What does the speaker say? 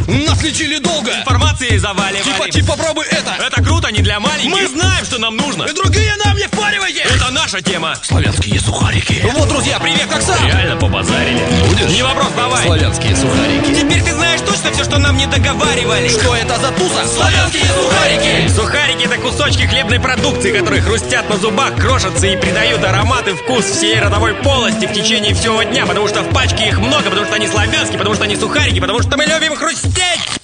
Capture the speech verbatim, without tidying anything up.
Нас лечили долго. Информации заваливали. Типа, типа, попробуй это. Это круто, не для маленьких. Мы знаем, что нам нужно. И другие нам не впаривайте. Это наша тема. Славянские сухарики. Вот, друзья, привет, как сам? Реально побазарили. Будешь? Не вопрос, давай. Славянские сухарики. Теперь ты знаешь точно все, что нам не договаривали. Что это за туса? Славянские сухарики. Сухарики — это кусочки хлебной продукции, которые хрустят на зубах, крошатся и придают аромат и вкус всей ротовой полости в течение всего дня, потому что в пачке их много, потому что они славянские, потому что они сухарики, потому что мы любим хрустеть.